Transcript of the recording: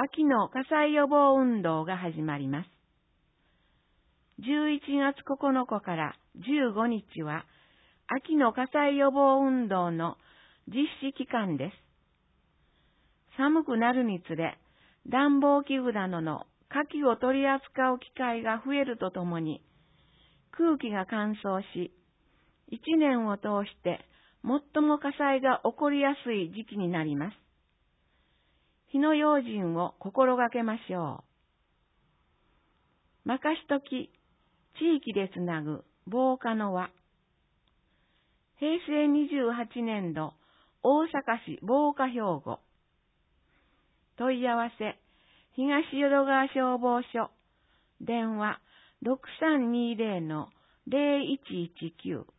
秋の火災予防運動が始まります。11月9日から15日は秋の火災予防運動の実施期間です。寒くなるにつれ、暖房器具などの火器を取り扱う機会が増えるとともに、空気が乾燥し、一年を通して最も火災が起こりやすい時期になります。火の用心を心がけましょう。まかしとき、地域でつなぐ防火の輪。平成28年度大阪市防火標語。問い合わせ、東淀川消防署、電話 6320-0119